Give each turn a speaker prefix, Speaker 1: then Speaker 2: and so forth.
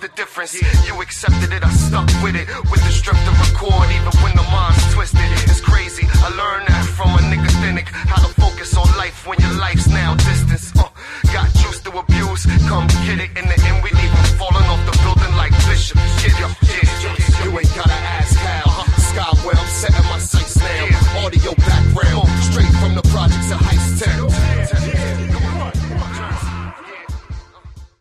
Speaker 1: the difference. You accepted it, I stuck with it. With the strength to record, even when the mind's twisted. It's crazy, I learned that from a nigga Thinnick. How to focus on life when your life's now distance. Got used to abuse, come get it. In the end, we leave them falling off the building like Bishop. Yeah. You ain't gotta ask how. Sky where I'm setting my